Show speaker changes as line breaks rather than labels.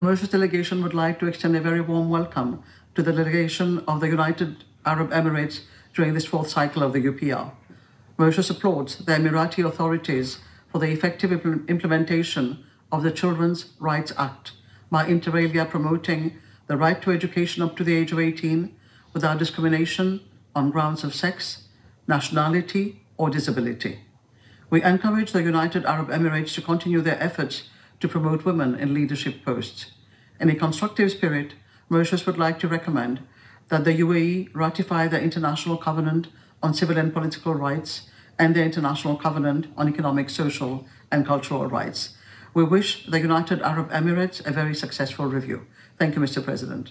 Mauritius delegation would like to extend a very warm welcome to the delegation of the United Arab Emirates during this fourth cycle of the UPR. Mauritius applauds the Emirati authorities for the effective implementation of the Children's Rights Act by inter alia promoting the right to education up to the age of 18 without discrimination on grounds of sex, nationality, or disability. We encourage the United Arab Emirates to continue their efforts to promote women in leadership posts. In a constructive spirit, Mauritius would like to recommend that the UAE ratify the International Covenant on Civil and Political Rights and the International Covenant on Economic, Social, and Cultural Rights. We wish the United Arab Emirates a very successful review. Thank you, Mr. President.